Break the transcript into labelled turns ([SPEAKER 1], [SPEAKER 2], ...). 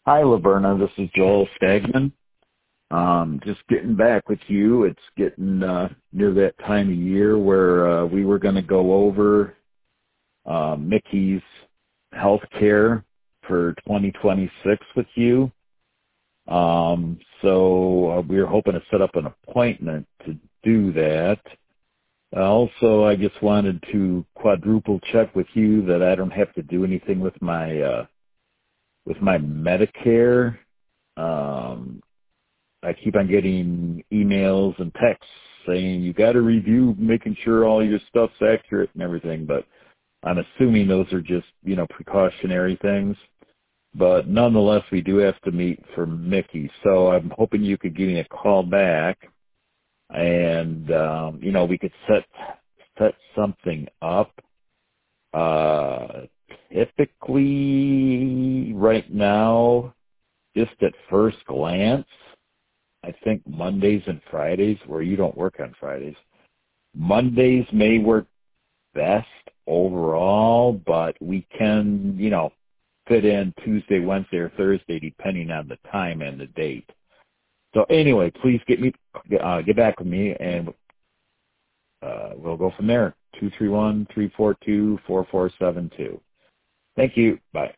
[SPEAKER 1] Hi, Laverna. This is Joel Stagman. Just getting back with you. It's getting near that time of year where we were going to go over Mickey's health care for 2026 with you. So we were hoping to set up an appointment to do that. Also, I just wanted to quadruple check with you that I don't have to do anything with my Medicare. I keep on getting emails and texts saying you got to review, making sure all your stuff's accurate and everything, but I'm assuming those are just, precautionary things. But nonetheless, we do have to meet for Mickey. So I'm hoping you could give me a call back and, we could set something up. Typically, right now, just at first glance, I think Mondays and Fridays, where you don't work on Fridays, Mondays may work best overall, but we can, fit in Tuesday, Wednesday, or Thursday, depending on the time and the date. So anyway, please get back with me, and we'll go from there. 231-342-4472. Thank you. Bye.